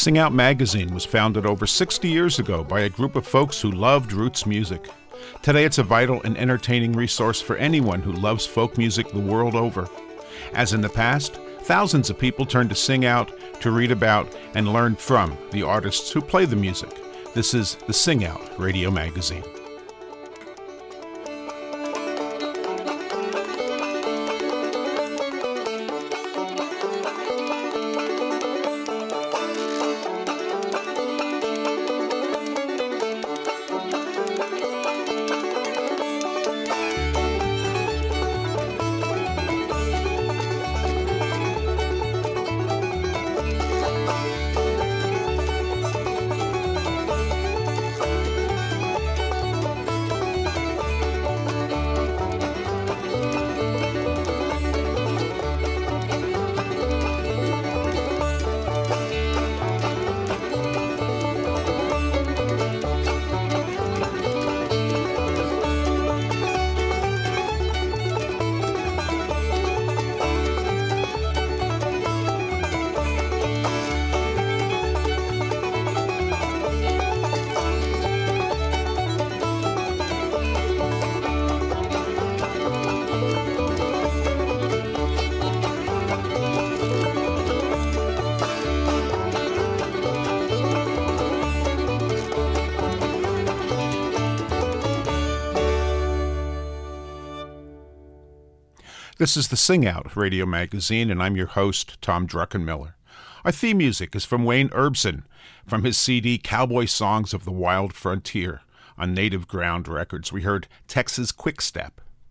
Sing Out magazine was founded over 60 years ago by a group of folks who loved roots music. Today it's a vital and entertaining resource for anyone who loves folk music the world over. As in the past, thousands of people turn to Sing Out to read about and learn from the artists who play the music. This is the Sing Out radio magazine. This is the Sing Out radio magazine, and I'm your host, Tom Druckenmiller. Our theme music is from Wayne Erbsen, from his CD Cowboy Songs of the Wild Frontier. On Native Ground Records, we heard Texas Quickstep.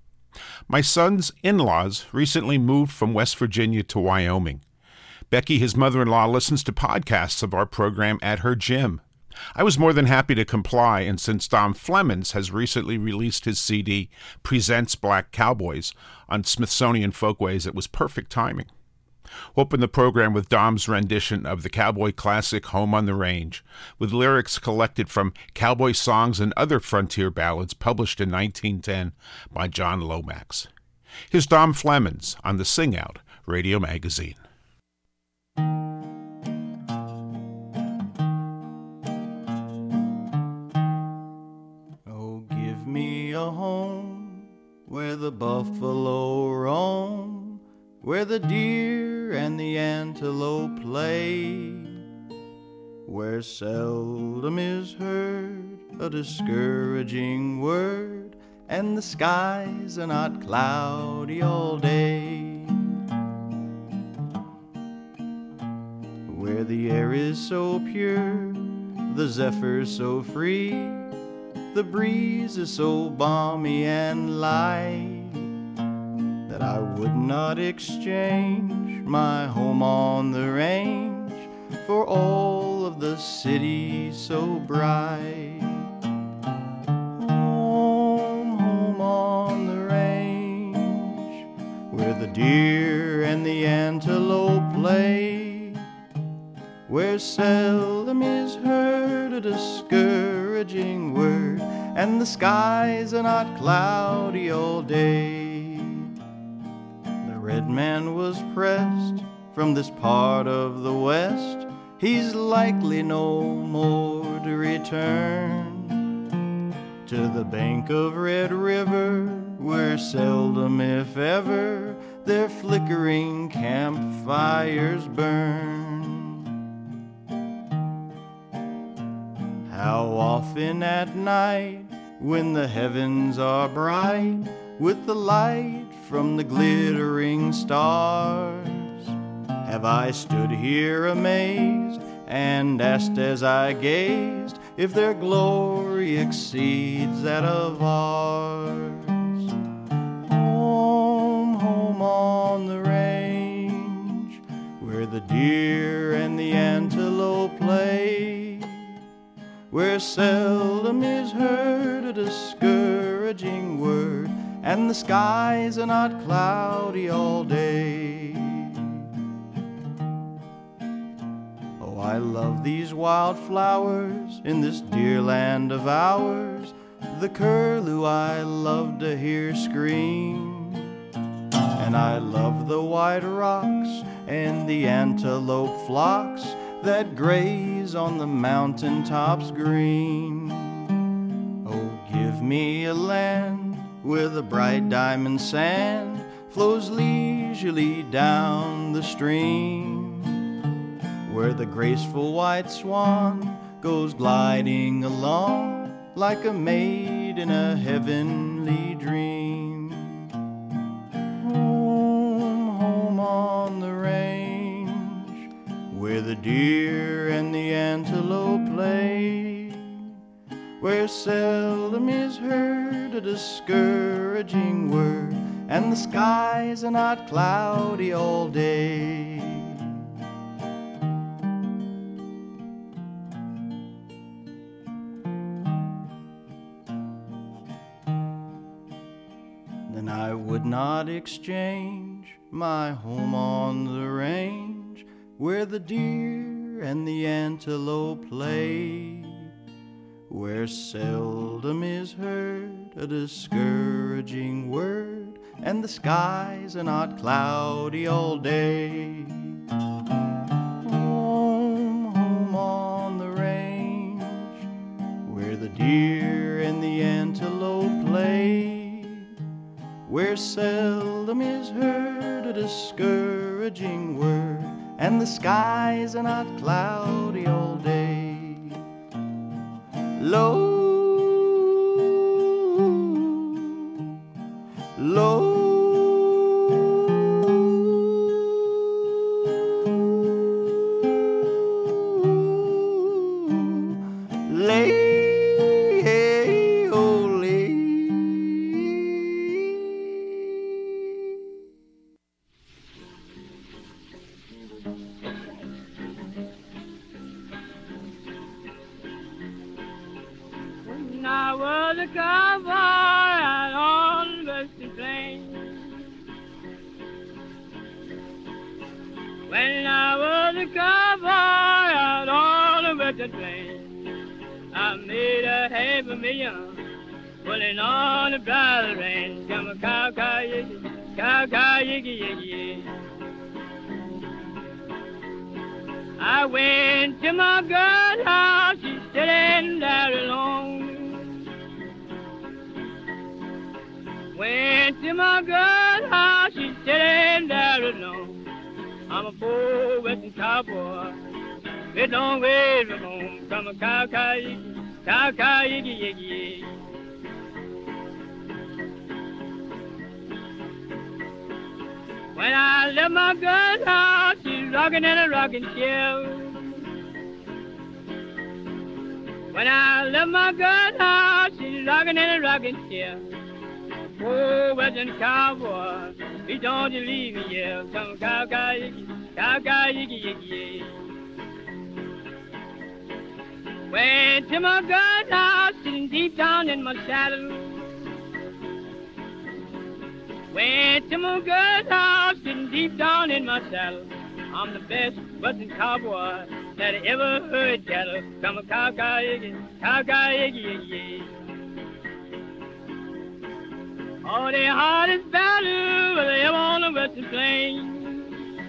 My son's in-laws recently moved from West Virginia to Wyoming. Becky, his mother-in-law, listens to podcasts of our program at her gym. I was more than happy to comply, and since Dom Flemons has recently released his CD, Presents Black Cowboys, on Smithsonian Folkways, it was perfect timing. We'll open the program with Dom's rendition of the cowboy classic Home on the Range, with lyrics collected from cowboy songs and other frontier ballads published in 1910 by John Lomax. Here's Dom Flemons on the Sing Out radio magazine. A home where the buffalo roam, where the deer and the antelope play, where seldom is heard a discouraging word, and the skies are not cloudy all day, where the air is so pure, the zephyr so free, the breeze is so balmy and light that I would not exchange my home on the range for all of the city so bright. Home, home on the range, where the deer and the antelope play, where seldom is heard a discouraging word, and the skies are not cloudy all day. The red man was pressed from this part of the West, he's likely no more to return to the bank of Red River, where seldom if ever their flickering campfires burn. How often at night, when the heavens are bright with the light from the glittering stars, have I stood here amazed and asked as I gazed if their glory exceeds that of ours. Home, home on the range, where the deer and the antelope play, where seldom is heard a discouraging word, and the skies are not cloudy all day. Oh, I love these wildflowers in this dear land of ours, the curlew I love to hear scream, and I love the white rocks and the antelope flocks that graze on the mountain tops green. Oh, give me a land where the bright diamond sand flows leisurely down the stream, where the graceful white swan goes gliding along like a maid in a heavenly dream. Home, home on the range, where the deer and the antelope play, where seldom is heard a discouraging word, and the skies are not cloudy all day. Then I would not exchange my home on the range, where the deer and the antelope play, where seldom is heard a discouraging word, and the skies are not cloudy all day. Home, home on the range, where the deer and the antelope play, where seldom is heard a discouraging word, and the skies are not cloudy all day. Low, low, lay, oh, lay. When I was a cowboy out on the western plains, when I was a cowboy out on the western plains, I made a $500,000 pulling on the bridle rein. Come a cow, cow, yiggy, cow, cow, yiggy, yiggy, yiggy. I went to my girl's house, she's sitting there alone. Went to my girl's house, she's sitting there alone. I'm a poor western cowboy, a long way from home. Come a cow, cow, yiggy, cow, cow, yiggy, yiggy, yiggy. When I left my girl's house, she's rocking in a rocking chair. When I left my girl's house, she's rocking in a rocking chair. Oh, western cowboy, please don't you leave me here. Come cow, cow, yiggy, cow, cow, yiggy, yiggy, yiggy. Went to my girl's house, sitting deep down in my saddle. Went to my girl's house, sitting deep down in my saddle. I'm the best western cowboy that I ever heard cattle. Come a cow, cow, yiggy, cow, cow, yiggy, yiggy. Oh, the hardest battle was ever on the western plains.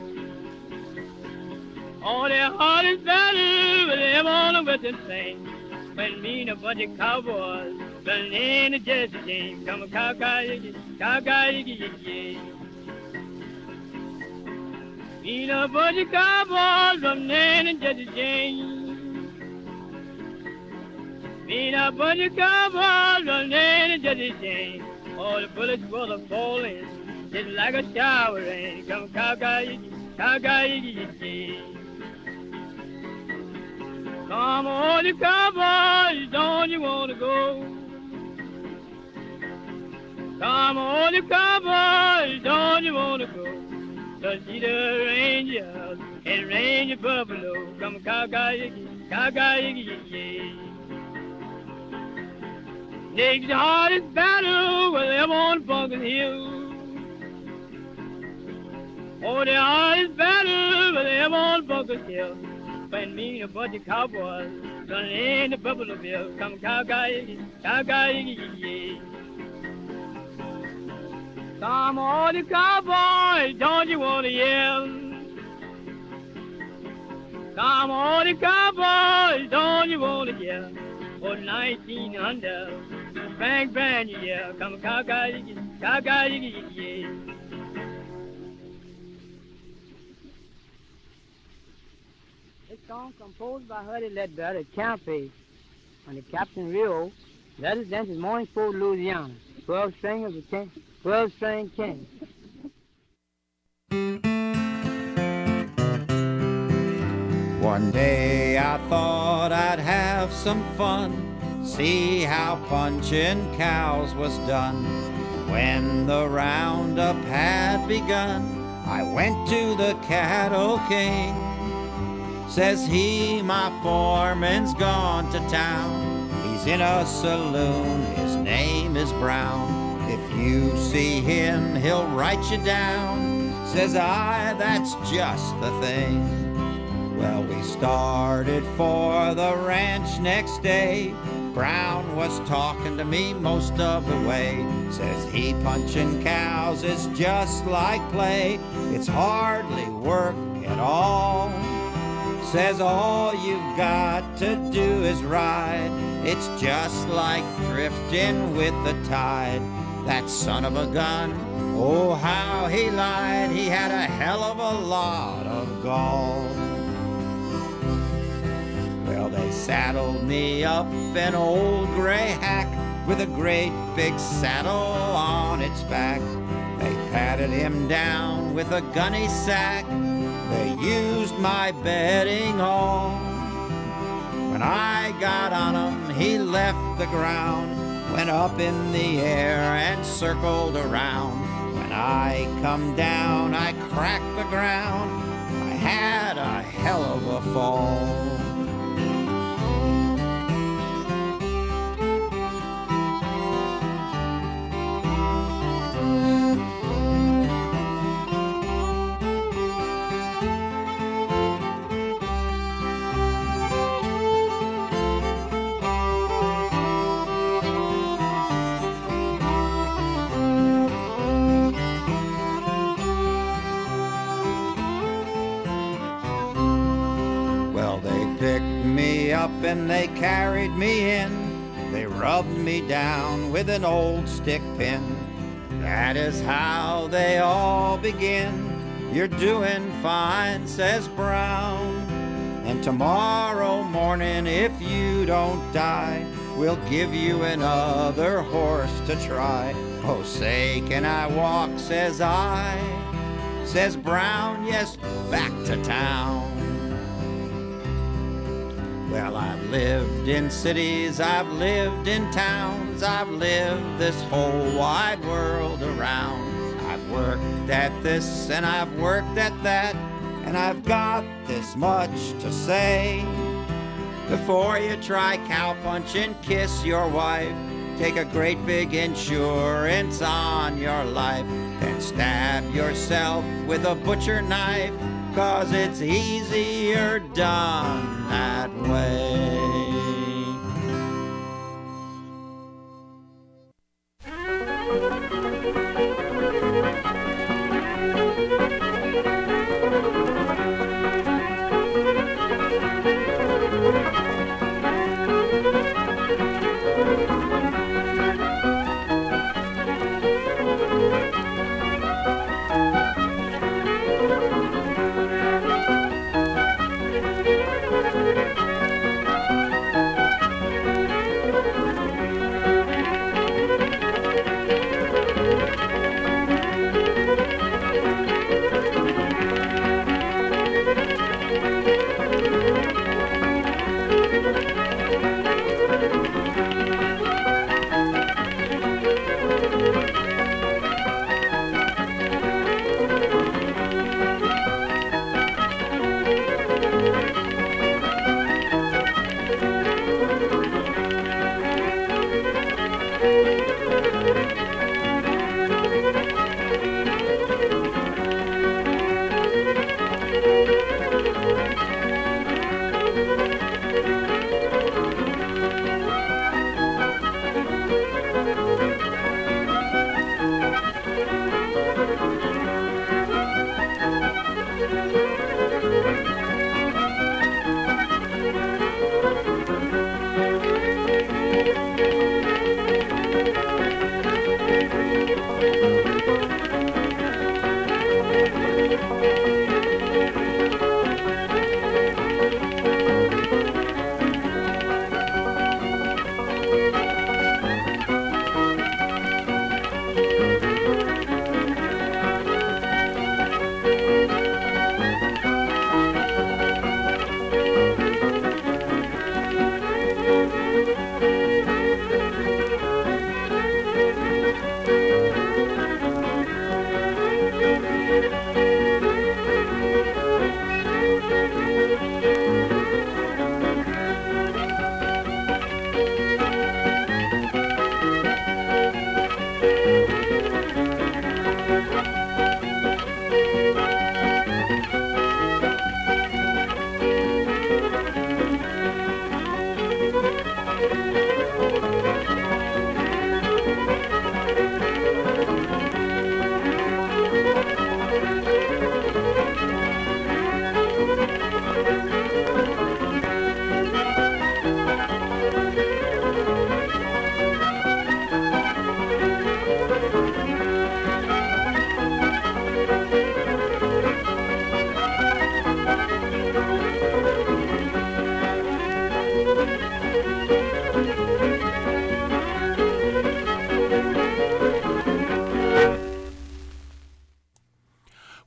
Oh, the hardest battle was ever on the western plains. When me and a bunch of cowboys running in the Jersey James. Come a cow, cow, yiggy, cow, cow, yiggy, yiggy. Me and a bunch of cowboys running in the Jersey James. Me and a bunch of cowboys running in the Jersey James. All the bullets were falling, just like a shower rain. Come cow, cow, yiggy, cow, cow, yiggy, yiggy. Come all the cowboys, don't you want to go? Come all the cowboys, don't you want to go? To see the Rangers and Ranger Buffalo. Come cow, cow, yiggy, cow, cow, yiggy, yiggy. Next the hardest battle was ever on Bunker Hill. Oh, the hardest battle was ever on Bunker Hill. When me and a bunch of cowboys running in the Buffalo Bill. Come cow, cow, yiggy, cow, cow, yiggy, yiggy. Come all the cowboys, don't you want to yell? Come on, the cowboys, don't you want to hear? For 1900, Frank Brand, yeah, come cow-cow-dee-dee, yeah. This song composed by Huddy Ledbetter at Campe on the Captain Rio, residence in Morningsport, Louisiana. 12-string king. One day I thought I'd have some fun, see how punching cows was done. When the roundup had begun, I went to the cattle king. Says he, my foreman's gone to town. He's in a saloon, his name is Brown. If you see him, he'll write you down. Says I, that's just the thing. Well, we started for the ranch next day. Brown was talking to me most of the way. Says he, punching cows is just like play. It's hardly work at all. Says all you've got to do is ride. It's just like drifting with the tide. That son of a gun, oh how he lied. He had a hell of a lot of gall. Well, they saddled me up an old gray hack with a great big saddle on its back. They patted him down with a gunny sack. They used my bedding all. When I got on him, he left the ground, went up in the air and circled around. When I come down, I cracked the ground. I had a hell of a fall. And they carried me in. They rubbed me down with an old stick pin. That is how they all begin. You're doing fine, says Brown. And tomorrow morning, if you don't die, we'll give you another horse to try. Oh, say, can I walk, says I. Says Brown, yes, back to town. Well, I've lived in cities, I've lived in towns, I've lived this whole wide world around. I've worked at this and I've worked at that, and I've got this much to say. Before you try cowpunching, kiss your wife. Take a great big insurance on your life. Then stab yourself with a butcher knife, 'cause it's easier done that way.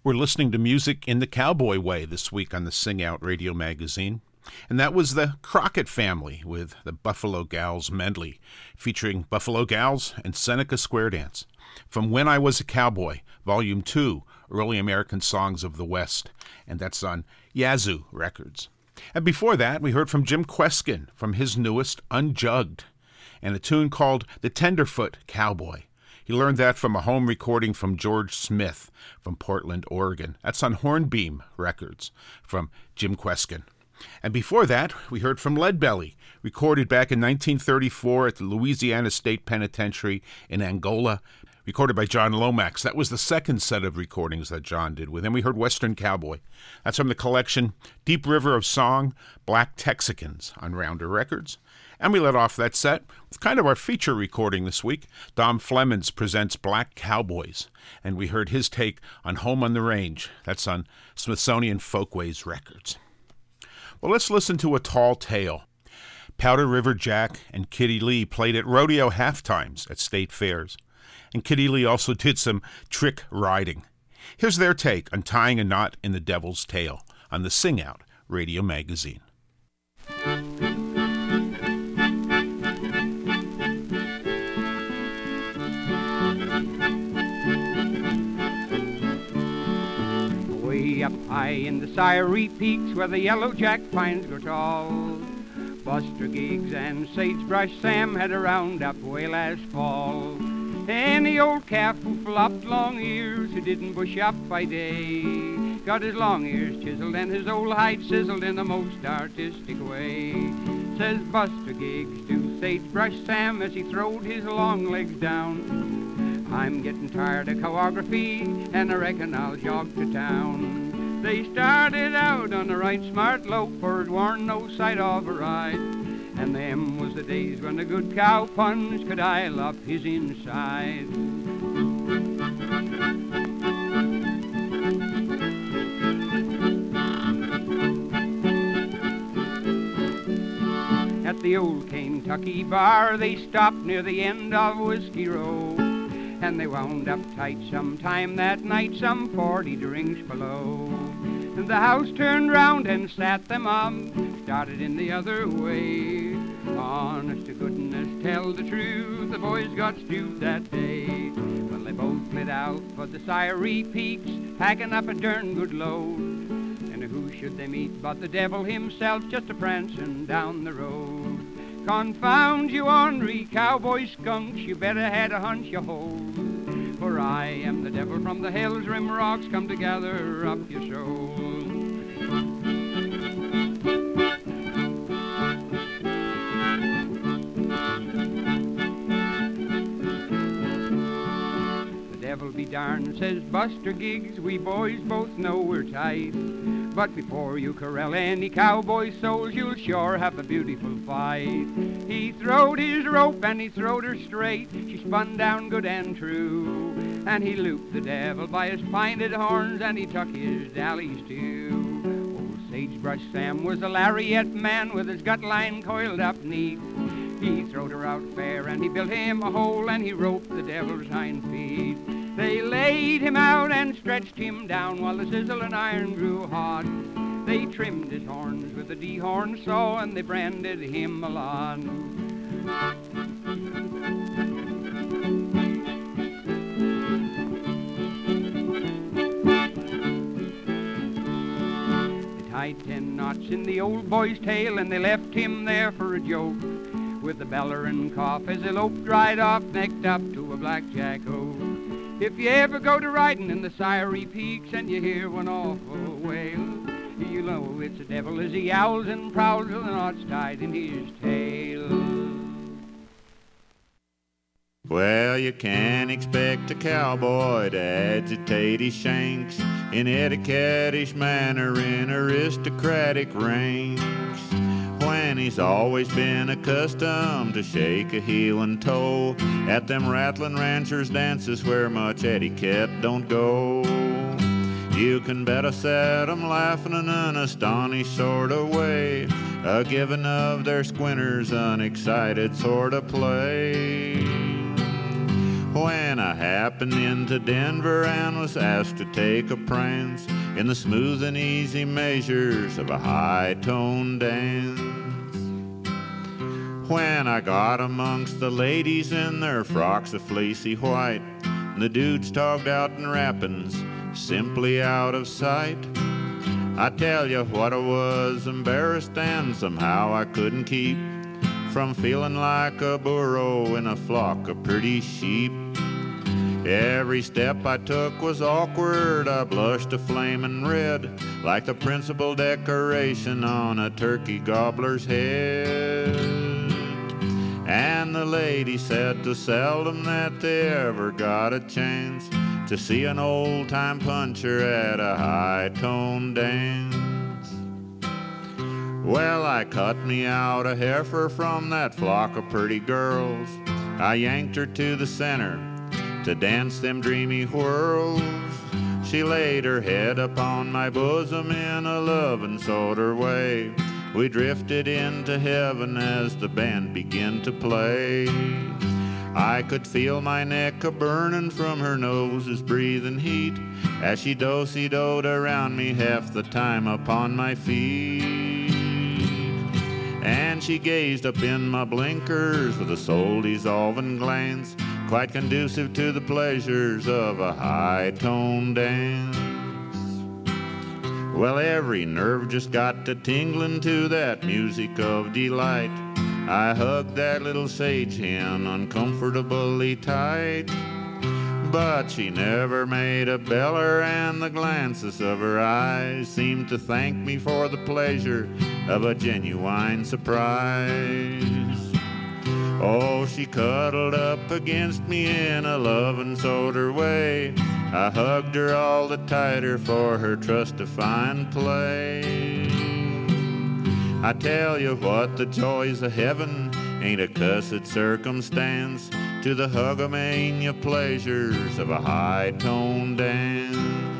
We're listening to music in the cowboy way this week on the Sing Out Radio Magazine. And that was the Crockett Family with the Buffalo Gals medley, featuring Buffalo Gals and Seneca Square Dance. From When I Was a Cowboy, Volume 2, Early American Songs of the West. And that's on Yazoo Records. And before that, we heard from Jim Kweskin from his newest Unjugged, and a tune called The Tenderfoot Cowboy. He learned that from a home recording from George Smith from Portland, Oregon. That's on Hornbeam Records from Jim Kweskin. And before that, we heard from Leadbelly, recorded back in 1934 at the Louisiana State Penitentiary in Angola, recorded by John Lomax. That was the second set of recordings that John did with him. We heard Western Cowboy. That's from the collection Deep River of Song, Black Texicans on Rounder Records. And we let off that set with kind of our feature recording this week. Dom Flemons presents Black Cowboys, and we heard his take on Home on the Range. That's on Smithsonian Folkways Records. Well, let's listen to A Tall Tale. Powder River Jack and Kitty Lee played at rodeo halftimes at state fairs, and Kitty Lee also did some trick riding. Here's their take on tying a knot in the devil's tail on the Sing Out Radio Magazine. Way up high in the Siree Peaks where the yellow jack pines grow tall, Buster Giggs and Sagebrush Sam had a roundup way last fall. And the old calf who flopped long ears, who didn't bush up by day, got his long ears chiseled and his old hide sizzled in the most artistic way. Says Buster Giggs to Sagebrush Sam as he throwed his long legs down, I'm getting tired of choreography and I reckon I'll jog to town. They started out on a right smart lope, for it warn't no sight of a ride, and them was the days when a good cow punch could ile up his inside. At the old Kentucky bar they stopped near the end of Whiskey Row, and they wound up tight sometime that night, some 40 drinks below. And the house turned round and sat them up, started in the other way. Honest to goodness, tell the truth, the boys got stewed that day. Well, they both lit out for the Siree Peaks, packing up a darn good load. And who should they meet but the devil himself, just a-prancing down the road. Confound you ornery cowboy skunks, you better had a hunch you hold, for I am the devil from the hills, rim rocks, come to gather up your soul. The devil be darned, says Buster Giggs, we boys both know we're tight, but before you corral any cowboy souls, you'll sure have a beautiful fight. He throwed his rope and he throwed her straight, she spun down good and true, and he looped the devil by his pinted horns and he tuck his dallies too. Old Sagebrush Sam was a lariat man with his gut line coiled up neat. He throwed her out fair and he built him a hole and he roped the devil's hind feet. They laid him out and stretched him down while the sizzling iron grew hot. They trimmed his horns with a dehorn saw and they branded him a lot. They tied 10 knots in the old boy's tail and they left him there for a joke, with the beller and cough as the lope dried off, necked up to a blackjack oak. If you ever go to riding in the Siree Peaks and you hear one awful wail, you know it's a devil as he owls and prowls with the knots tied in his tail. Well, you can't expect a cowboy to agitate his shanks in etiquette-ish manner in aristocratic ranks, when he's always been accustomed to shake a heel and toe at them rattling ranchers' dances where much etiquette don't go. You can bet I set 'em laughing in an astonished sort of way, a giving of their squinters unexcited sort of play. When I have happened into Denver and was asked to take a prance in the smooth and easy measures of a high-toned dance. When I got amongst the ladies in their frocks of fleecy white, and the dudes togged out in wrappings, simply out of sight, I tell you what, I was embarrassed and somehow I couldn't keep from feeling like a burro in a flock of pretty sheep. Every step I took was awkward, I blushed a flaming red, like the principal decoration on a turkey gobbler's head. And the lady said 'twas seldom that they ever got a chance to see an old-time puncher at a high-toned dance. Well, I cut me out a heifer from that flock of pretty girls. I yanked her to the center to dance them dreamy whirls. She laid her head upon my bosom in a loving sort of way. We drifted into heaven as the band began to play. I could feel my neck a-burning from her nose's breathing heat as she do-si-doed around me half the time upon my feet. And she gazed up in my blinkers with a soul-dissolving glance, quite conducive to the pleasures of a high-toned dance. Well, every nerve just got to tingling to that music of delight. I hugged that little sage hen uncomfortably tight, but she never made a beller, and the glances of her eyes seemed to thank me for the pleasure of a genuine surprise. Oh, she cuddled up against me in a loving sort of way. I hugged her all the tighter for her trust to find play. I tell you what, the joys of heaven ain't a cussed circumstance to the hugomania pleasures of a high-toned dance.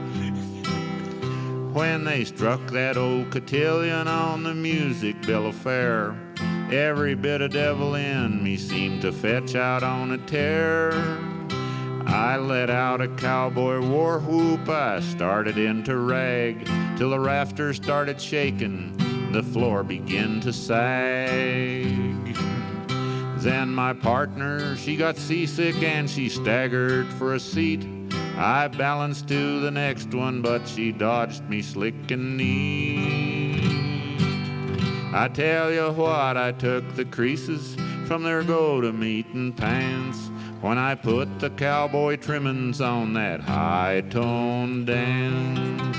When they struck that old cotillion on the music bill of fare, every bit of devil in me seemed to fetch out on a tear. I let out a cowboy war whoop, I started into rag, till the rafters started shaking, the floor began to sag. Then my partner, she got seasick and she staggered for a seat. I balanced to the next one, but she dodged me slick and neat. I tell you what, I took the creases from their go-to-meeting pants when I put the cowboy trimmings on that high-toned dance.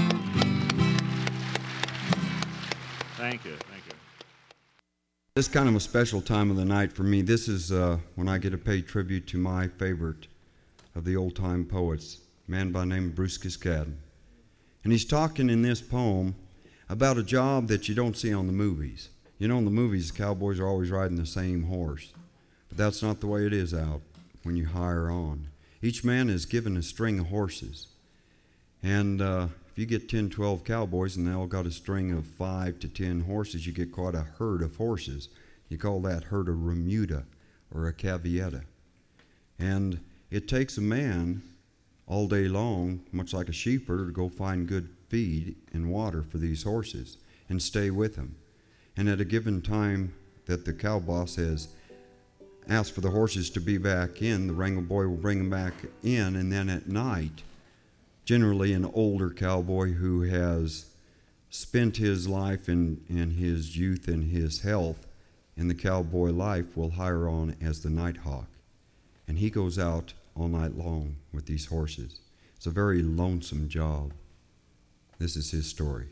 Thank you, thank you. This is kind of a special time of the night for me. This is when I get to pay tribute to my favorite of the old-time poets, a man by the name of Bruce Cascadden. And he's talking in this poem about a job that you don't see on the movies. You know, in the movies, cowboys are always riding the same horse. But that's not the way it is out when you hire on. Each man is given a string of horses. And if you get 10, 12 cowboys and they all got a string of 5 to 10 horses, you get quite a herd of horses. You call that herd a remuda or a cavietta. And it takes a man all day long, much like a sheepherder, to go find good feed and water for these horses and stay with them. And at a given time that the cow boss has asked for the horses to be back in, the wrangle boy will bring them back in, and then at night, generally an older cowboy who has spent his life in his youth and his health in the cowboy life will hire on as the night hawk. And he goes out all night long with these horses. It's a very lonesome job. This is his story.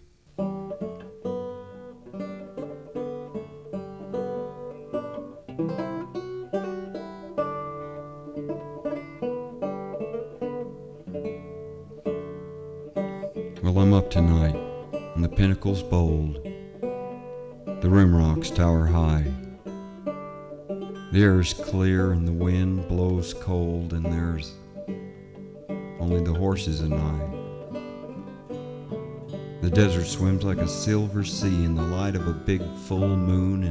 Well, I'm up tonight, and the pinnacle's bold. The rim rocks tower high. The air is clear and the wind blows cold, and there's only the horses and I. The desert swims like a silver sea in the light of a big full moon,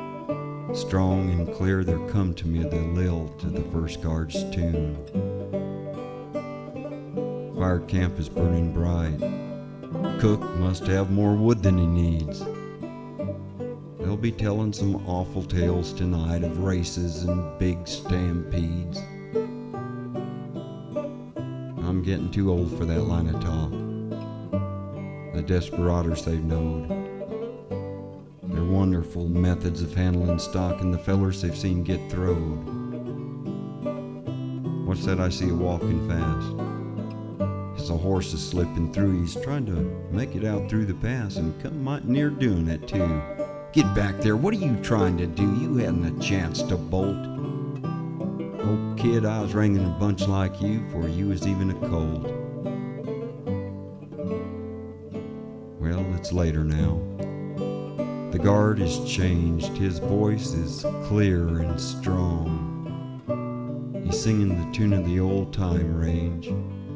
and strong and clear there come to me the lilt of the first guard's tune. Fire camp is burning bright. Cook must have more wood than he needs. They'll be telling some awful tales tonight of races and big stampedes. I'm getting too old for that line of talk. The desperados they've knowed, their wonderful methods of handling stock, and the fellers they've seen get throwed. What's that I see a walking fast? It's a horse is slipping through. He's trying to make it out through the pass and come mighty near doing it too. Get back there, what are you trying to do? You hadn't a chance to bolt. Oh kid, I was wrangling a bunch like you before you was even a colt. Well, it's later now. The guard has changed. His voice is clear and strong. He's singing the tune of the old time range.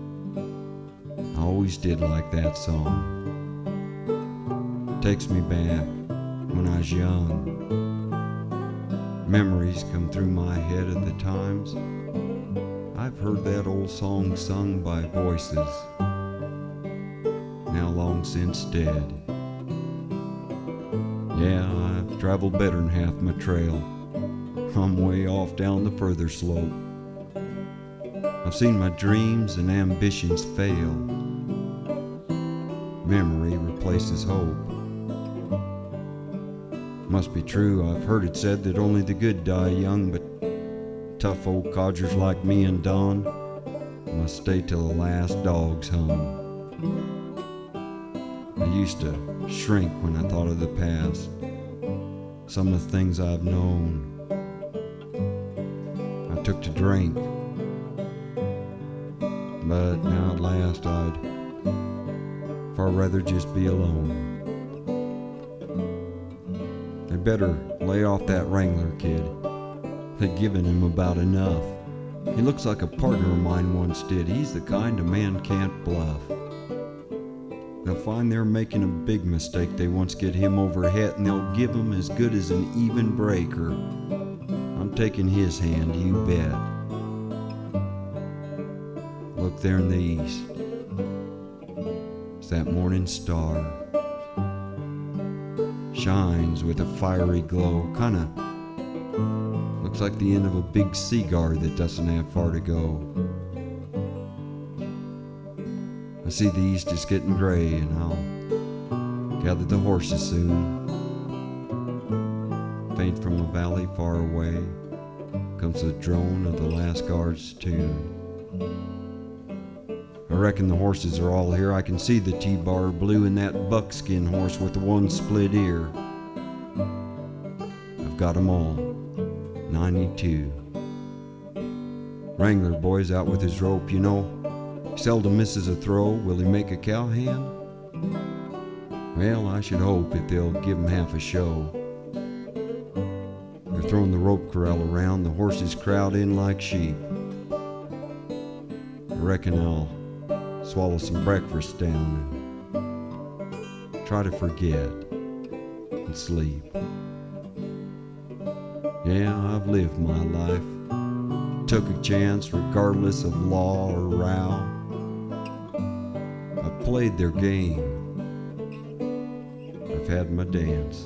I always did like that song. Takes me back when I was young. Memories come through my head at the times I've heard that old song sung by voices now long since dead. Yeah, I've traveled better than half my trail. I'm way off down the further slope. I've seen my dreams and ambitions fail. Memory replaces hope. Must be true, I've heard it said that only the good die young, but tough old codgers like me and Don must stay till the last dog's hung. I used to shrink when I thought of the past, some of the things I've known. I took to drink, but now at last I'd far rather just be alone. They better lay off that Wrangler kid. They've given him about enough. He looks like a partner of mine once did. He's the kind a man can't bluff. They'll find they're making a big mistake. They once get him over head, and they'll give him as good as an even breaker. I'm taking his hand, you bet. Look there in the east. It's that morning star. Shines with a fiery glow. Kinda looks like the end of a big cigar that doesn't have far to go. I see the east is getting gray, and I'll gather the horses soon. Faint from a valley far away comes the drone of the last guard's tune. I reckon the horses are all here. I can see the T-bar blue and that buckskin horse with the one split ear. I've got 'em all, 92. Wrangler boy's out with his rope, you know. He seldom misses a throw. Will he make a cowhand? Well, I should hope if they'll give him half a show. They're throwing the rope corral around. The horses crowd in like sheep. I reckon I'll swallow some breakfast down and try to forget and sleep. Yeah, I've lived my life. Took a chance regardless of law or row. I've played their game. I've had my dance.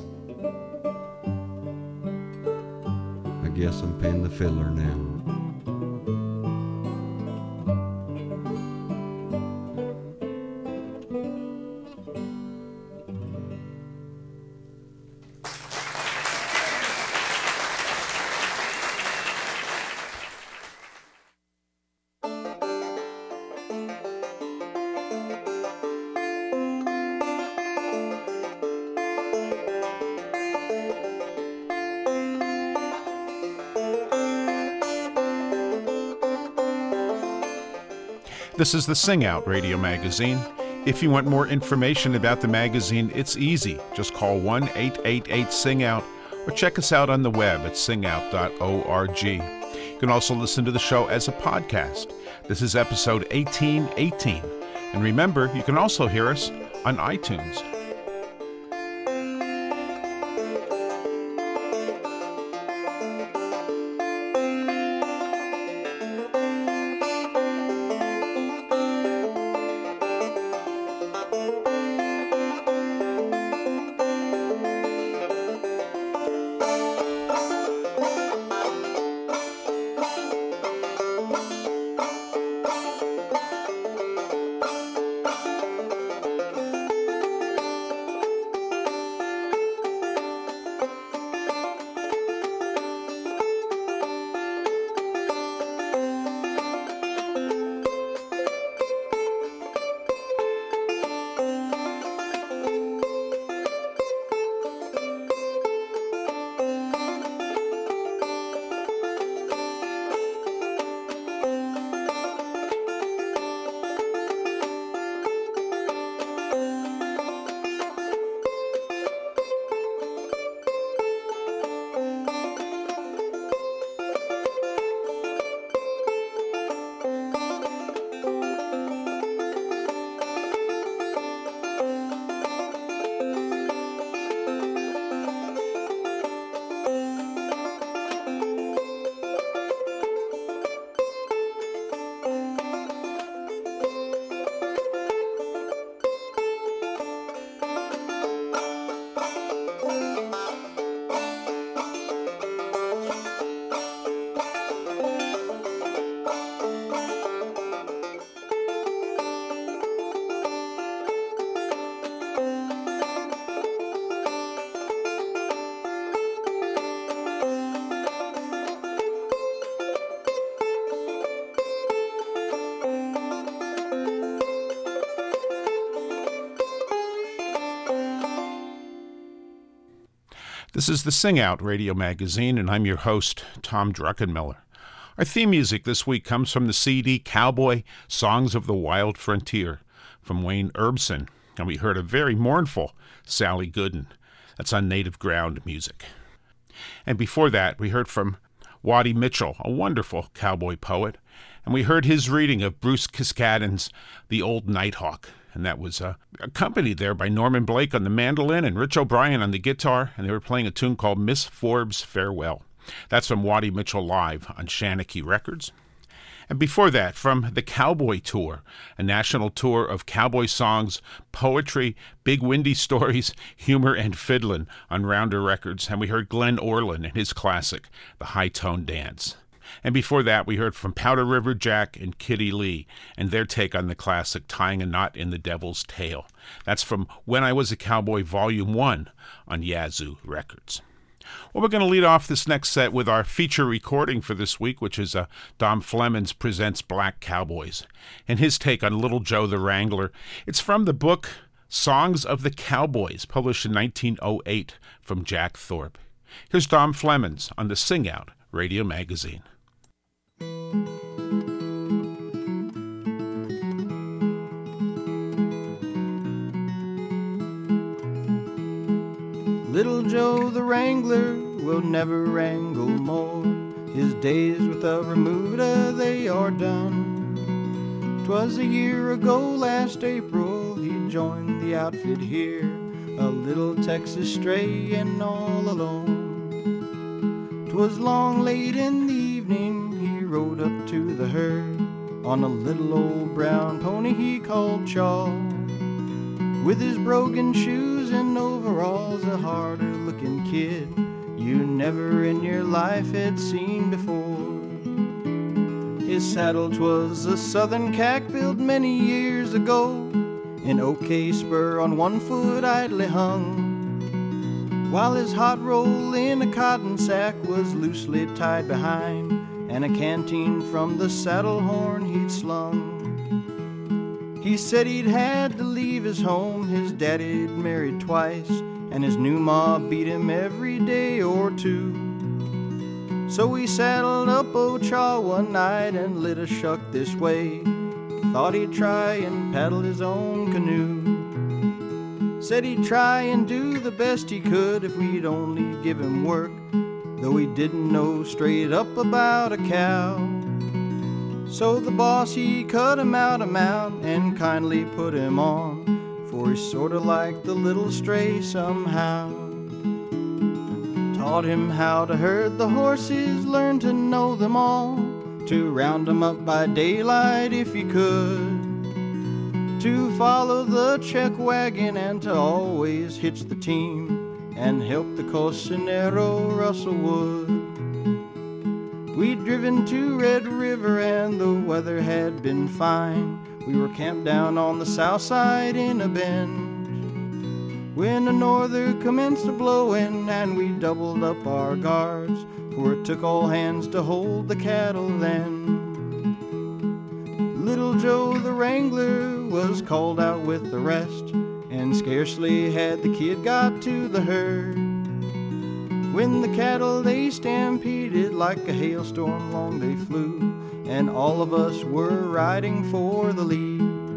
I guess I'm paying the fiddler now. This is the Sing Out Radio Magazine. If you want more information about the magazine, it's easy. Just call 1-888-SING-OUT or check us out on the web at singout.org. You can also listen to the show as a podcast. This is episode 1818. And remember, you can also hear us on iTunes. This is the Sing Out Radio Magazine, and I'm your host, Tom Druckenmiller. Our theme music this week comes from the CD Cowboy Songs of the Wild Frontier from Wayne Erbsen, and we heard a very mournful Sally Gooden. That's on Native Ground Music. And before that, we heard from Waddy Mitchell, a wonderful cowboy poet, and we heard his reading of Bruce Kiskadden's The Old Nighthawk, and that was accompanied there by Norman Blake on the mandolin and Rich O'Brien on the guitar, and they were playing a tune called Miss Forbes' Farewell. That's from Waddy Mitchell Live on Shanachie Records. And before that, from the Cowboy Tour, a national tour of cowboy songs, poetry, big windy stories, humor, and fiddlin' on Rounder Records, and we heard Glenn Orland and his classic, The High Tone Dance. And before that, we heard from Powder River Jack and Kitty Lee and their take on the classic Tying a Knot in the Devil's Tail. That's from When I Was a Cowboy Volume 1 on Yazoo Records. Well, we're going to lead off this next set with our feature recording for this week, which is Dom Flemons Presents Black Cowboys, and his take on Little Joe the Wrangler. It's from the book Songs of the Cowboys, published in 1908 from Jack Thorpe. Here's Dom Flemons on the Sing Out Radio Magazine. Little Joe the Wrangler will never wrangle more. His days with the remuda, they are done. 'Twas a year ago last April he joined the outfit here, a little Texas stray and all alone. 'Twas long late in the evening he rode up to the herd on a little old brown pony he called Chaw. With his brogan shoes and overalls, a harder looking kid you never in your life had seen before. His saddle 'twas a southern cack built many years ago, an OK spur on one foot idly hung, while his hot roll in a cotton sack was loosely tied behind, and a canteen from the saddle horn he'd slung. He said he'd had to leave his home, his daddy'd married twice, and his new ma beat him every day or two. So he saddled up Ochaw one night and lit a shuck this way, thought he'd try and paddle his own canoe. Said he'd try and do the best he could if we'd only give him work, though he didn't know straight up about a cow. So the boss, he cut him out a mount and kindly put him on, for he's sorta like the little stray somehow. Taught him how to herd the horses, learned to know them all, to round 'em up by daylight if he could, to follow the check wagon and to always hitch the team and help the cocinero rustle wood. We'd driven to Red River and the weather had been fine. We were camped down on the south side in a bend, when a norther commenced a blowin' and we doubled up our guards, for it took all hands to hold the cattle then. Little Joe the Wrangler was called out with the rest, and scarcely had the kid got to the herd, when the cattle they stampeded like a hailstorm long they flew, and all of us were riding for the lead.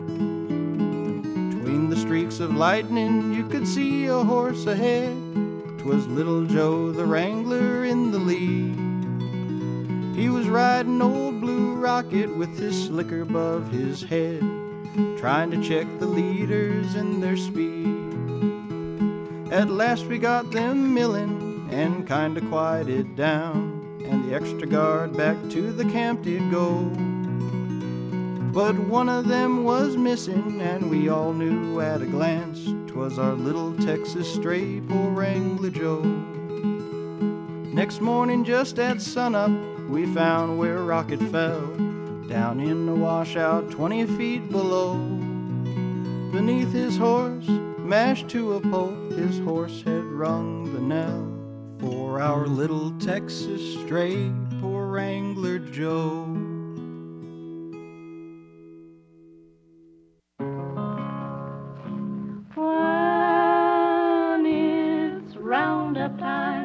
Between the streaks of lightning you could see a horse ahead, 'twas Little Joe the Wrangler in the lead. He was riding old Blue Rocket with his slicker above his head, trying to check the leaders in their speed. At last we got them millin' and kinda quieted down, and the extra guard back to the camp did go. But one of them was missing, and we all knew at a glance 'twas our little Texas stray, poor Wrangler Joe. Next morning just at sunup we found where Rocket fell, down in the washout 20 feet below. Beneath his horse, mashed to a pulp, his horse had rung the knell for our little Texas stray, poor Wrangler Joe. When it's roundup time,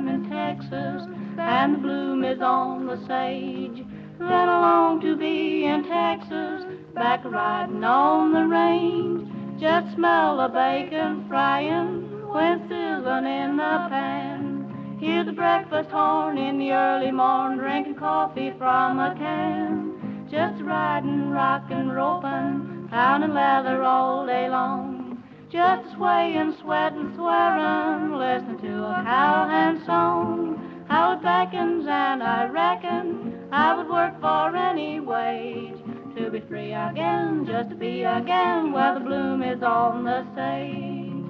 is on the sage. Then I long to be in Texas, back riding on the range. Just smell the bacon frying when sizzling in the pan. Hear the breakfast horn in the early morn, drinking coffee from a can. Just riding, rocking, roping, pounding leather all day long. Just swaying, sweating, swearing, listening to a cowhand song. How it beckons, and I reckon I would work for any wage to be free again, just to be again where the bloom is on the sage.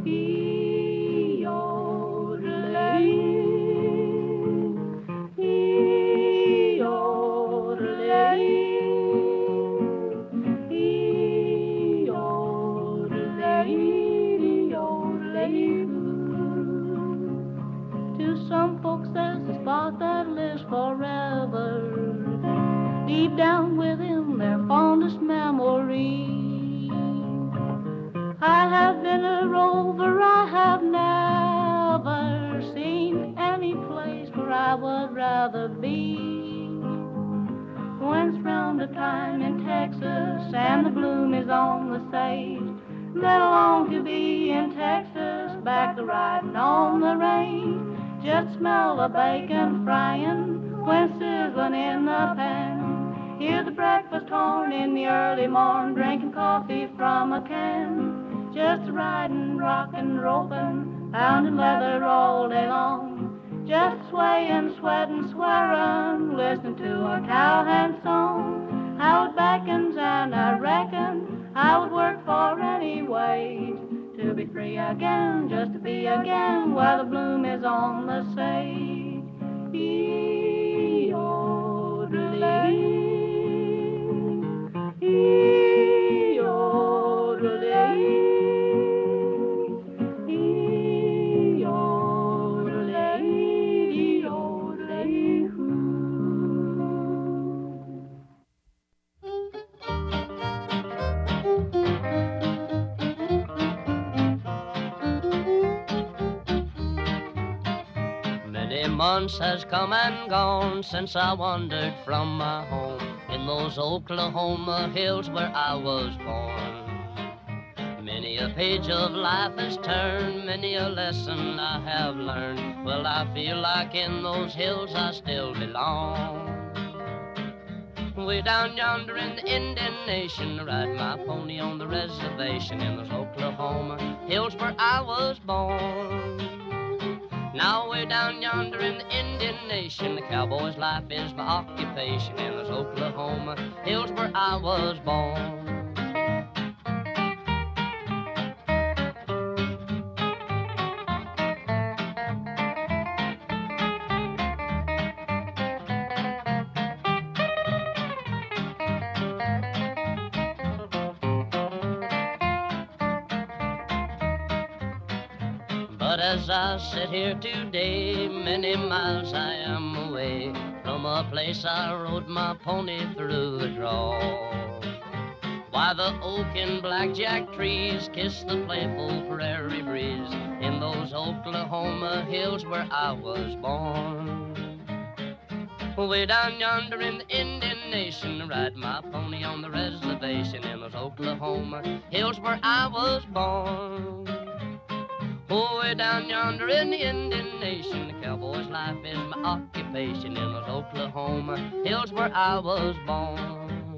E-O-D-E, E-O-D-E, to some folks there's a spot that lives forever, deep down within their fondest memory. I have been a rover, I have never seen any place where I would rather be. Once round a time in Texas and the bloom is on the sage, then I long to be in Texas, back to riding on the range. Just smell the bacon frying when sizzling in the pan. Hear the breakfast horn in the early morn, drinking coffee from a can. Just riding, rocking, roping, pounding leather all day long. Just swaying, sweating, swearing, listening to a cowhand song. How it beckons, and I reckon I would work for any wage to be free again, just to be again where the bloom is on the sage. E-O-D-E, E-O-D-E, E-O-D-E, E-O-D-E. Months has come and gone since I wandered from my home in those Oklahoma hills where I was born. Many a page of life has turned, many a lesson I have learned. Well, I feel like in those hills I still belong. Way down yonder in the Indian Nation, I ride my pony on the reservation in those Oklahoma hills where I was born. Now way down yonder in the Indian Nation, the cowboy's life is my occupation in those Oklahoma hills where I was born. But as I sit here today, many miles I am away from a place I rode my pony through the draw. Why, the oak and blackjack trees kiss the playful prairie breeze in those Oklahoma hills where I was born. Way down yonder in the Indian Nation, I ride my pony on the reservation in those Oklahoma hills where I was born. Oh, way down yonder in the Indian Nation, the cowboy's life is my occupation in those Oklahoma hills where I was born.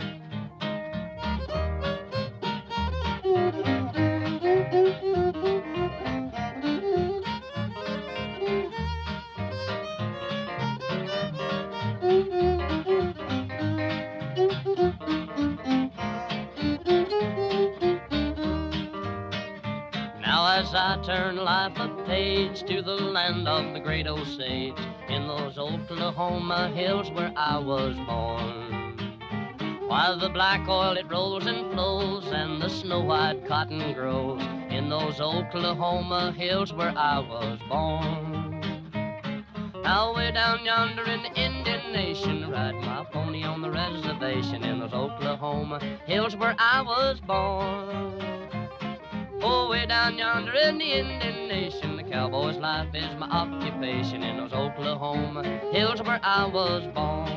As I turn life a page to the land of the great Osage in those Oklahoma hills where I was born. While the black oil it rolls and flows and the snow-white cotton grows in those Oklahoma hills where I was born. Now way down yonder in the Indian Nation, ride my pony on the reservation in those Oklahoma hills where I was born. Oh, way down yonder in the Indian Nation, the cowboy's life is my occupation in those Oklahoma hills where I was born.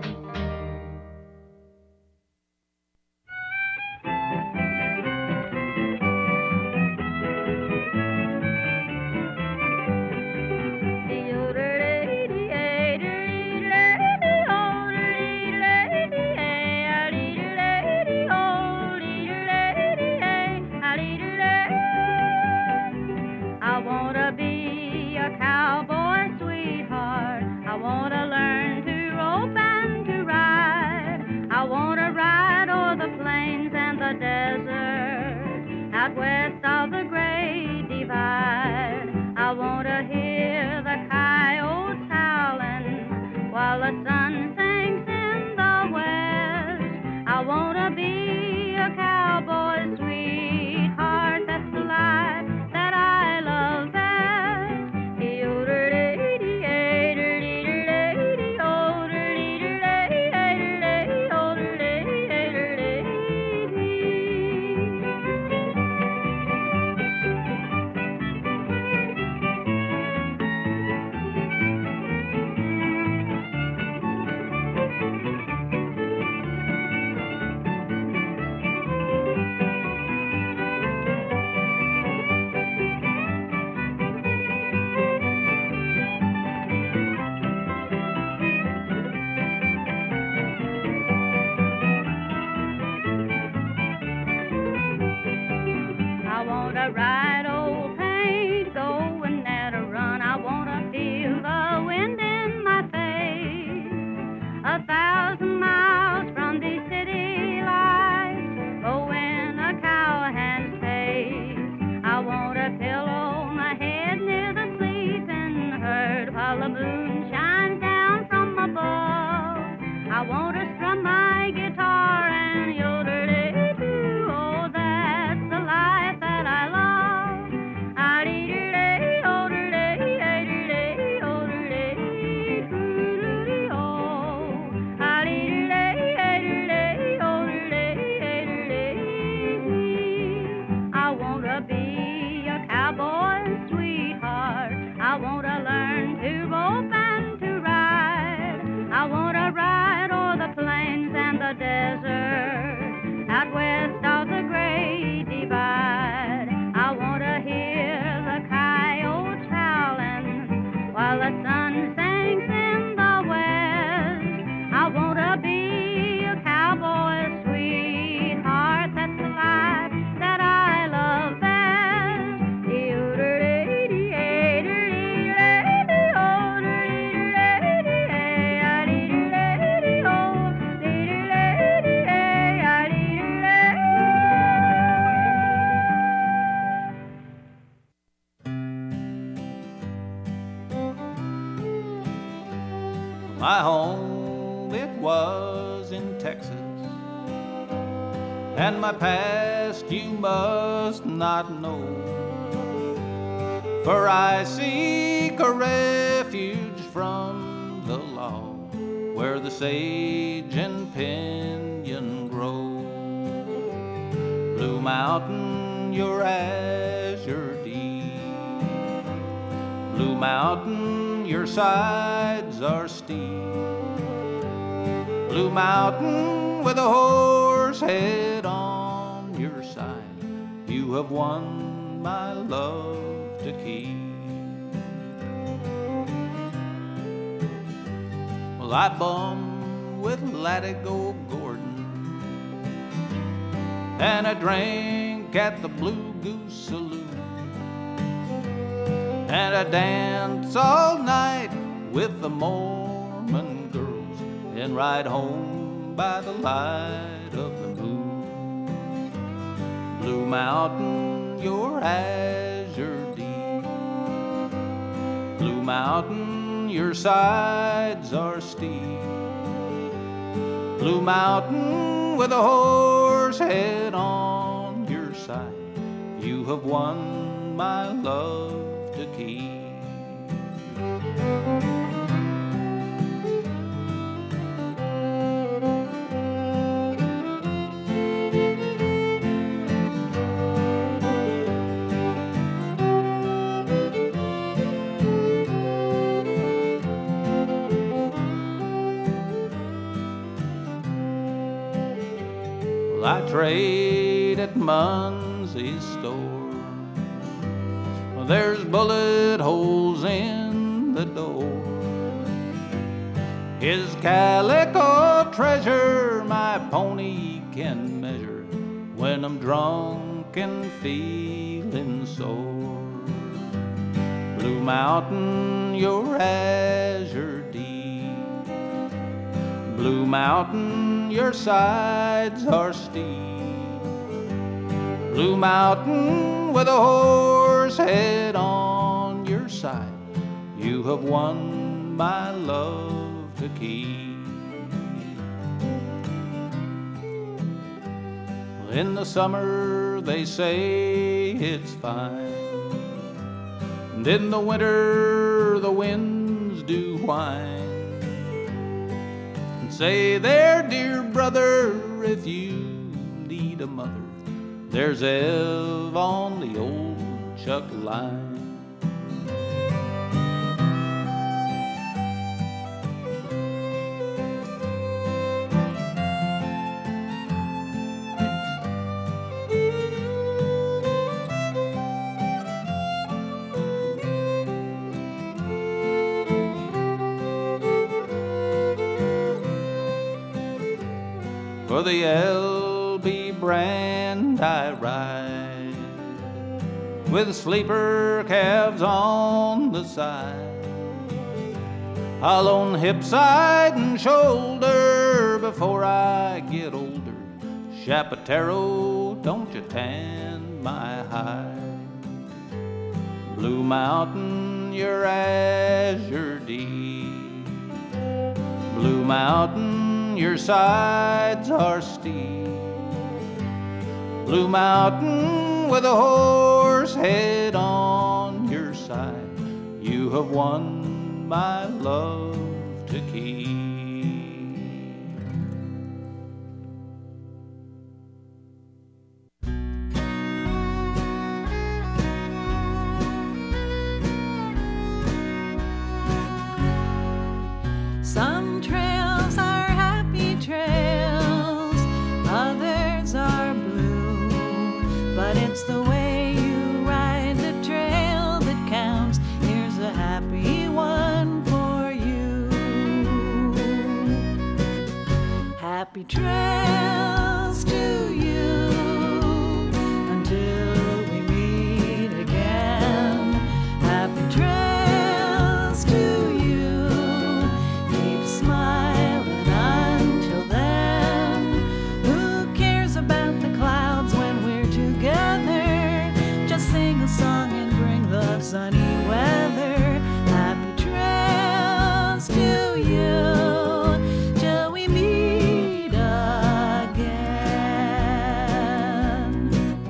My home, it was in Texas, and my past you must not know. For I seek a refuge from the law, where the sage and pinyon grow. Blue Mountain, your azure deep. Blue Mountain, your sides are steep. Blue Mountain, with a horse head on your side, you have won my love to keep. Well, I bummed with Latigo Gordon, and I drank at the Blue Goose Saloon, and I danced all night with the Mormon girls, and ride home by the light of the moon. Blue Mountain, your azure deep. Blue Mountain, your sides are steep. Blue Mountain, with a horse head on your side, you have won my love to keep. well, I trade at Munsey's store. Well, there's bullet holes in the door. His calico treasure my pony can measure when I'm drunk and feeling sore. Blue Mountain, your azure deep. Blue Mountain, your sides are steep. Blue Mountain, with a horse head on your side, you have won my love to keep. In the summer they say it's fine, and in the winter the winds do whine and say there, dear brother, if you need a mother, there's Ev on the old Chuck line. For the L.B. brand I ride, with sleeper calves on the side. I'll own hip, side, and shoulder before I get older. Chapatero, don't you tan my hide. Blue Mountain, your azure deep. Blue Mountain, your sides are steep. Blue Mountain, with a horse head on your side, you have won my love to keep. Some trails are happy trails, others are blue, but it's the way you ride the trail that counts. Here's a happy one for you. Happy trails to you until we meet again. Happy trails to you. Keep smiling until then. Who cares about the clouds when we're together? Just sing a song and bring the sunny weather. Happy trails to you till we meet again.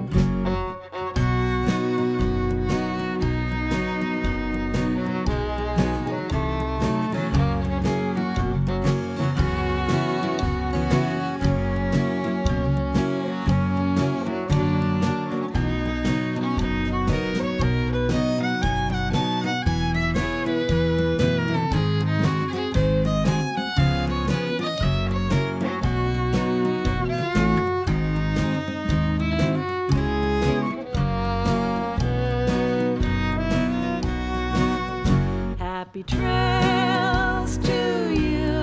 Happy trails to you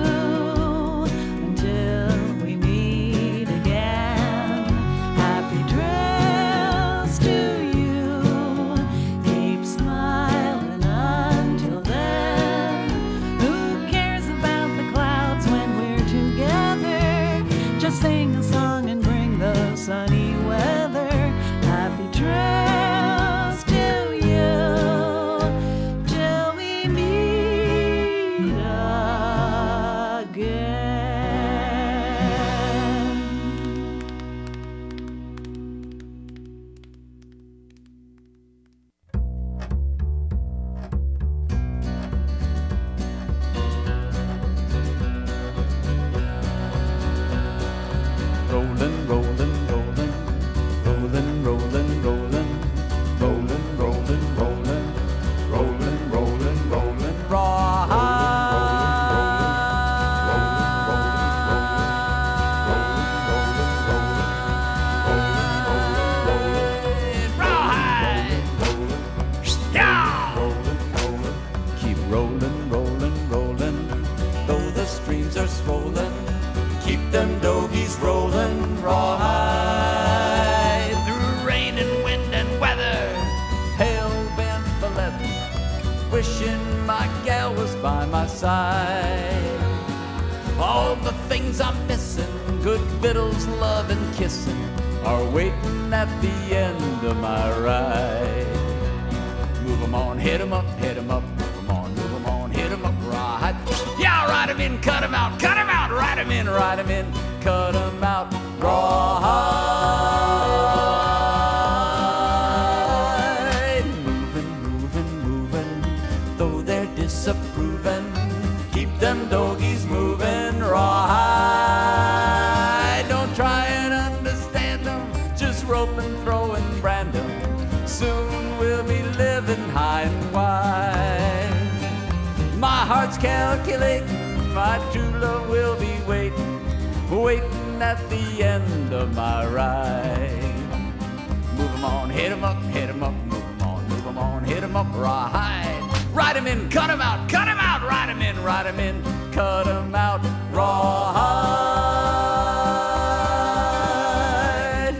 until we meet again. Happy trails to you. Keep smiling until then. Who cares about the clouds when we're together? Just sing a song and bring the sunny weather. Happy trails to you till we meet again. Rolling, rolling, rolling, rolling, rolling, rolling, rolling, rolling, rolling, rolling, rolling, rolling, rawhide. fiddles, love, and kissing are waiting at the end of my ride. Move 'em on, hit 'em up, hit 'em up, move 'em on, move 'em on, hit 'em up, ride. Yeah, ride 'em in, cut 'em out, ride 'em in, ride 'em in, cut 'em out, ride. Moving, moving, moving, though they're disapproving, keep them doggies moving, ride. Don't try and understand them, just rope and throw and brand them. Soon we'll be living high and wide. My heart's calculating, my true love will be waiting, waiting at the end of my ride. Move 'em on, hit 'em up, hit 'em up, move 'em on, move 'em on, hit 'em up, ride. Ride 'em in, cut 'em out, ride 'em in, ride 'em in, cut 'em out, ride,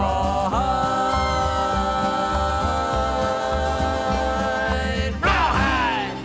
ride, ride.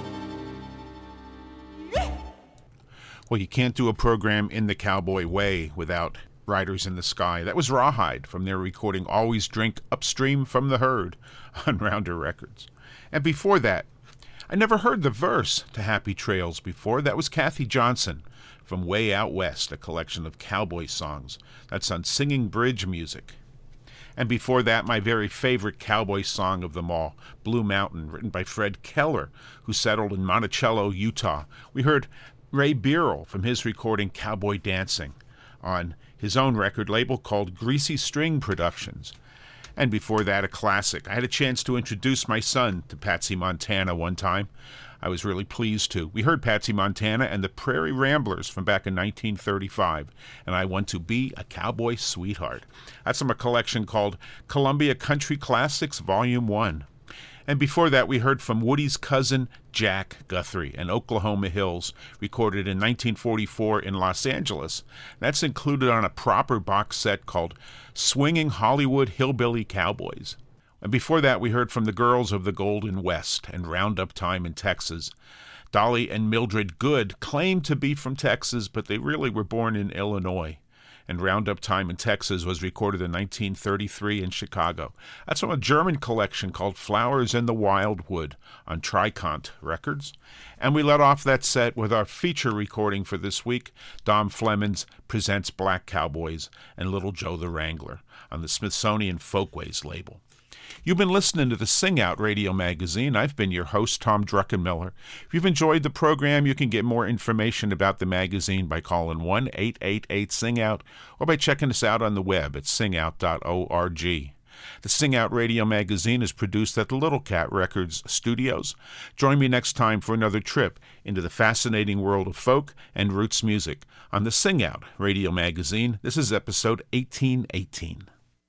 Well, you can't do a program in the cowboy way without Riders in the Sky. That was Rawhide from their recording Always Drink Upstream from the Herd on Rounder Records. And before that, I never heard the verse to Happy Trails before. That was Kathy Johnson from Way Out West, a collection of cowboy songs. That's on Singing Bridge Music. And before that, my very favorite cowboy song of them all, Blue Mountain, written by Fred Keller, who settled in Monticello, Utah. We heard Ray Beerle from his recording Cowboy Dancing on his own record label called Greasy String Productions. And before that, a classic. I had a chance to introduce my son to Patsy Montana one time. I was really pleased to. We heard Patsy Montana and the Prairie Ramblers from back in 1935, and I Want to Be a Cowboy Sweetheart. That's from a collection called Columbia Country Classics Volume 1. And before that, we heard from Woody's cousin, Jack Guthrie, and Oklahoma Hills, recorded in 1944 in Los Angeles. That's included on a proper box set called Swinging Hollywood Hillbilly Cowboys. And before that, we heard from the Girls of the Golden West and Roundup Time in Texas. Dolly and Mildred Good claim to be from Texas, but they really were born in Illinois. And Roundup Time in Texas was recorded in 1933 in Chicago. That's from a German collection called Flowers in the Wildwood on Tricont Records. And we let off that set with our feature recording for this week, Dom Flemons Presents Black Cowboys and Little Joe the Wrangler on the Smithsonian Folkways label. You've been listening to the Sing Out Radio Magazine. I've been your host, Tom Druckenmiller. If you've enjoyed the program, you can get more information about the magazine by calling 1-888-SING-OUT or by checking us out on the web at singout.org. The Sing Out Radio Magazine is produced at the Little Cat Records studios. Join me next time for another trip into the fascinating world of folk and roots music on the Sing Out Radio Magazine. This is episode 1818.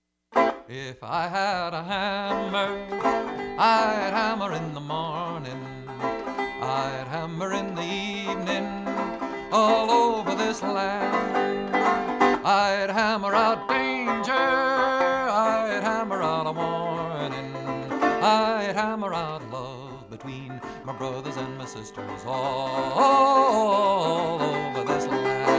If I had a hammer, I'd hammer in the morning, I'd hammer in the evening, all over this land. I'd hammer out danger, I'd hammer out a warning, I'd hammer out love between my brothers and my sisters, all over this land.